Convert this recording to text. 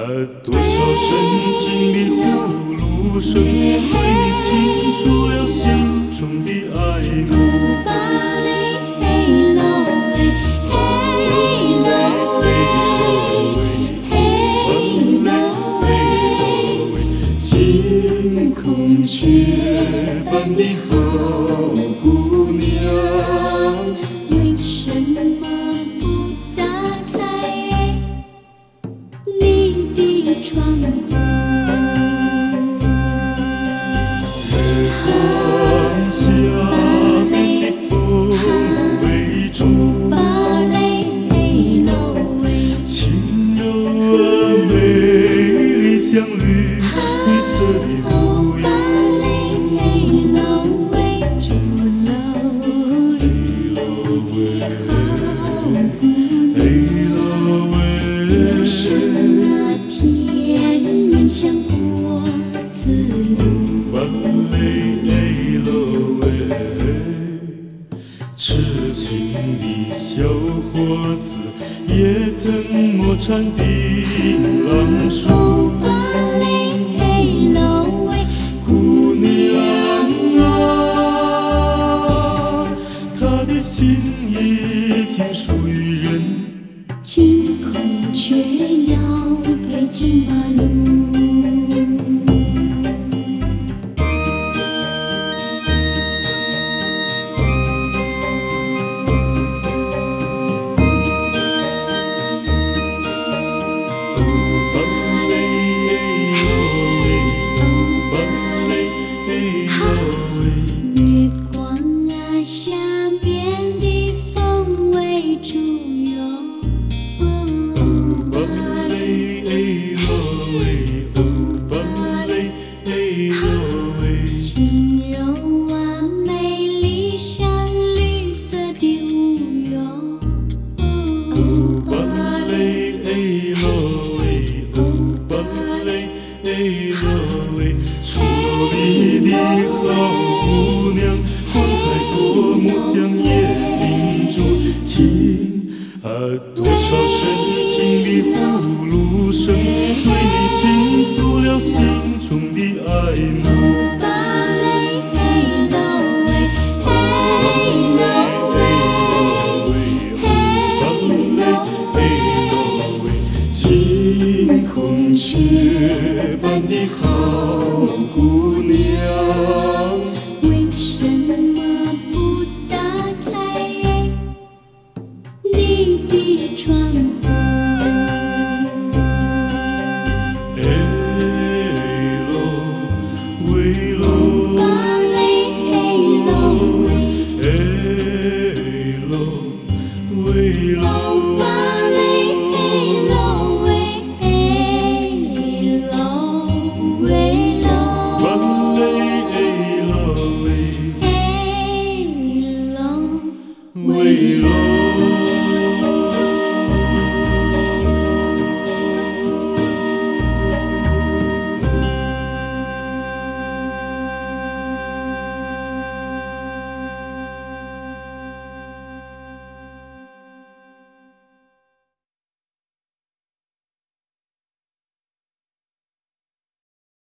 多少深情的呼噜声，对你倾诉了心中的爱慕。晴空雀般的好姑娘， 为什么不打开你的窗户？ 望厦门的风围住，轻柔啊，美丽像绿色的路游。 像果子露， 痴情的小伙子，夜灯莫缠槟榔树。姑娘啊，他的心已经属于人， 晴空却要陪金马路。月光啊，下面的风围住哟。轻柔啊，美丽像绿色的雾哟。 楚里的好姑娘，光彩夺目像夜明珠。听多少深情的呼噜声，对你倾诉了心中的爱慕。晴空雀般的好姑娘， 为什么不打开你的窗户？ 喂喽，喂喽。为了